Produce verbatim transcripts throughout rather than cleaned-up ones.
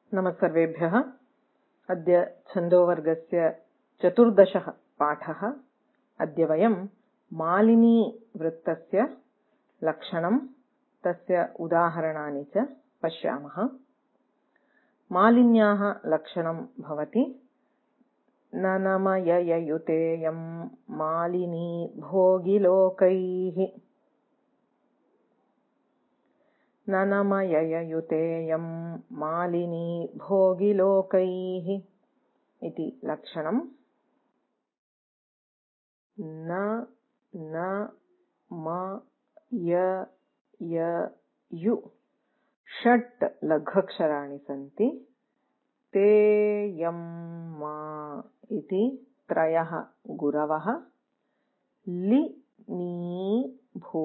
नमः सर्वेभ्यः। अद्य छन्दोवर्गस्य चतुर्दशः पाठः। अद्य वयं मालिनी वृत्तस्य लक्षणं तस्य उदाहरणानि च पश्यामः। मालिन्याः लक्षणं भवति ननमयययुतेयं मालिनी भोगिलोकैः। ननमयययुतेयं मालिनी भोगिलोकैः इति लक्षणं। न न म य य यु षट् लघ्वक्षराणि सन्ति। ते यं मा इति त्रयः गुरवः। लि नी भो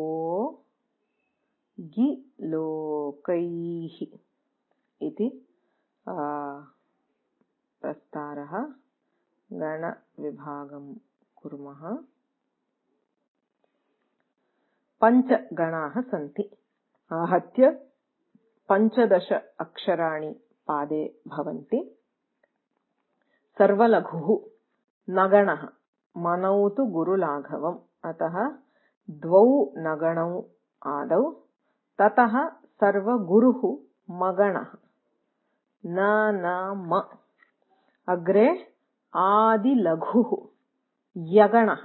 गि लोकैः इति प्रस्तारः। गणविभागं कुर्मः। पञ्चगणाः सन्ति। आहत्य पञ्चदश अक्षराणि पादे भवन्ति। सर्वलघुः नगणः मनौ तु गुरुलाघवम्, अतः द्वौ नगणौ आदौ। ततः सर्वगुरुः मगणः न न म। अग्रे आदिलघुः यगणः,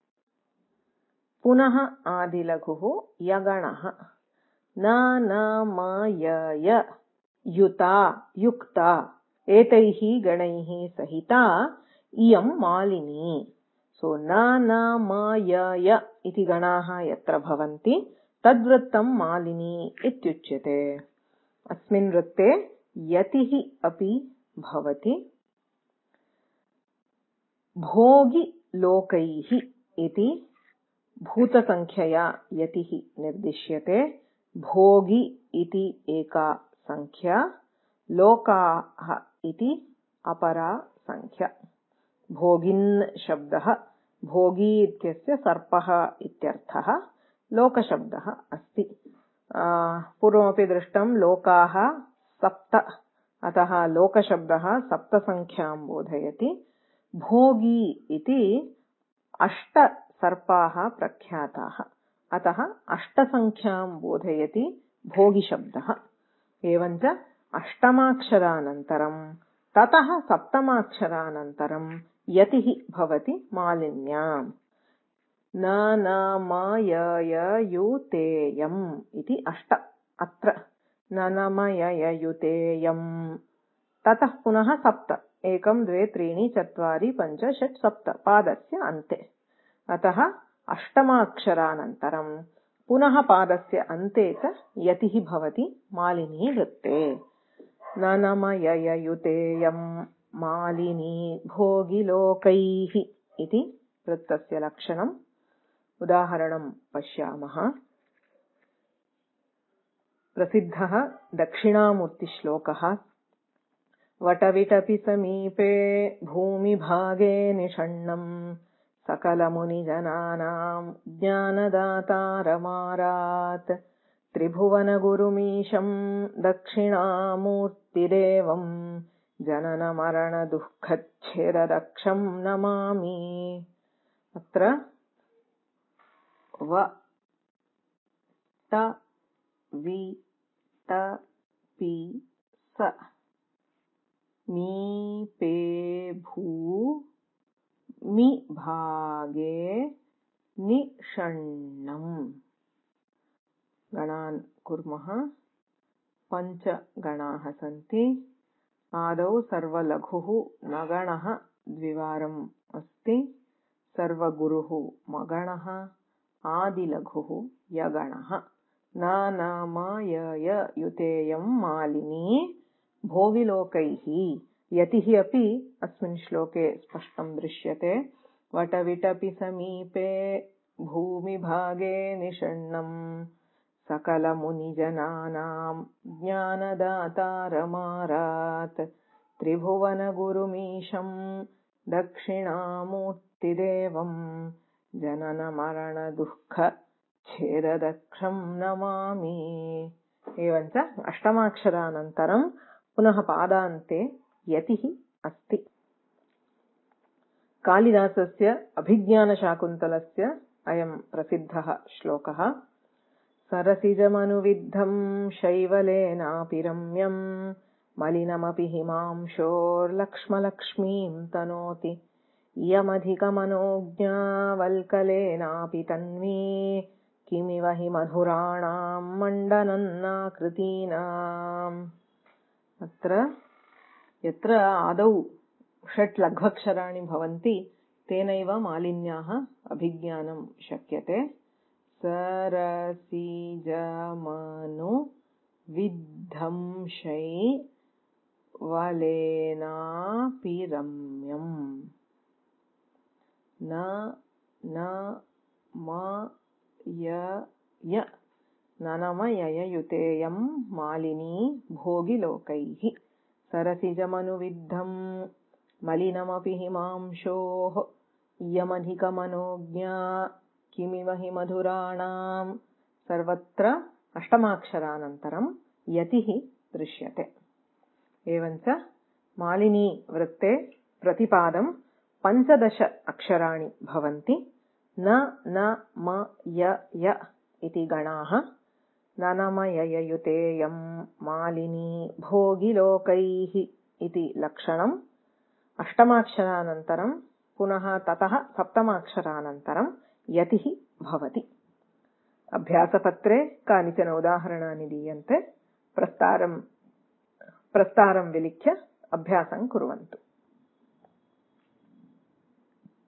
पुनः आदिलघुः यगणः न न म य य युता युक्ता। एतैः गणैः सहिता इयं मालिनी। सो न न म य य इति गणाः यत्र भवन्ति तद्वृत्तं मालिनी इत्युच्यते। अस्मिन् वृत्ते यतिः अपि भवति। भोगिलोकैः इति भूतसंख्यया यतिः निर्दिश्यते। भोगी इति एका संख्या, लोकाः इति अपरा संख्या। भोगिन् शब्दः भोगी इत्यस्य सर्पः इत्यर्थः। लोकशब्दः अस्ति। पूर्वमपि दृष्टं लोकाः सप्त, अतः लोकशब्दः सप्तसंख्यां बोधयति। भोगी इति अष्ट सर्पाः प्रख्याताः, अतः अष्टसंख्यां बोधयति भोगिशब्दः। एवञ्च अष्टमाक्षरानन्तरं ततः सप्तमाक्षरानन्तरं यतिः भवति मालिन्याम्। न न म य य यु ते यम् इति अष्ट अत्र। न न म य य यु ते यम्। ततः पुनः सप्त, एकं द्वे त्रीणि चत्वारि पञ्च षट् सप्त पादस्य अन्ते। अतः अष्टमाक्षरानन्तरं पुनः पादस्य अन्ते च यतिः भवति मालिनी वृत्ते। न न म य य यु ते यं मालिनी भोगिलोकैः इति वृत्तस्य लक्षणम्। उदाहरणं पश्यामः। प्रसिद्धः दक्षिणामूर्तिश्लोकः। वटविटपि समीपे भूमिभागे निषण्णं सकलमुनिजनानां ज्ञानदातारमारात्। त्रिभुवनगुरुमीशं दक्षिणामूर्तिदेवं जननमरणदुःखच्छेददक्षं नमामि। अत्र व ट वि ट पि स मी पे भू मि भागे निषण्णम्। गणान् कुर्मः। पञ्चगणाः सन्ति। आदौ सर्वलघुः नगणः द्विवारम् अस्ति। सर्वगुरुः मगणः, आदिलघुः यगणः। न न म य य युतेयं मालिनी भोगिलोकैः। यतिः अपि अस्मिन् श्लोके स्पष्टं दृश्यते। वटविटपि समीपे भूमिभागे निषण्णं सकलमुनिजनानां ज्ञानदातारमारात्। त्रिभुवनगुरुमीशं दक्षिणामूर्तिदेवं जननमरणदुःखच्छेददक्षं नमामि। एवञ्च अष्टमाक्षरानन्तरं पुनः पादान्ते यतिः अस्ति। कालिदासस्य अभिज्ञानशाकुन्तलस्य अयं प्रसिद्धः श्लोकः। सरसिजमनुविद्धं शैवलेनापि रम्यं मलिनमपि हिमांशोर्लक्ष्मलक्ष्मीं तनोति इयमधिकमनोज्ञा वल्कलेनापि तन्वी किमिव हि मधुराणां मण्डनन्नाकृतीनाम्। अत्र यत्र आदौ षट् लघ्वाक्षराणि भवन्ति तेनैव मालिन्याः अभिज्ञानं शक्यते। सरसिजमनु विद्धं शैवलेनापि रम्यम्। न न म य य ननमययुतेयं मालिनी भोगिलोकैः। सरसिजमनुविद्धं मलिनमपि हिमांशोः इयमधिकमनोज्ञा किमिव हि मधुराणां। सर्वत्र अष्टमाक्षरानन्तरं यतिः दृश्यते। एवञ्च मालिनी वृत्ते प्रतिपादं पञ्चदश अक्षराणि भवन्ति। न न म य य इति गणाः। ननमययुतेयं मालिनी भोगिलोकैः इति लक्षणम्। अष्टमाक्षरानन्तरं पुनः ततः सप्तमाक्षरानन्तरं यतिः भवति। अभ्यासपत्रे कानिचन उदाहरणानि दीयन्ते। प्रस्तारं प्रस्तारं विलिख्य अभ्यासं कुर्वन्तु।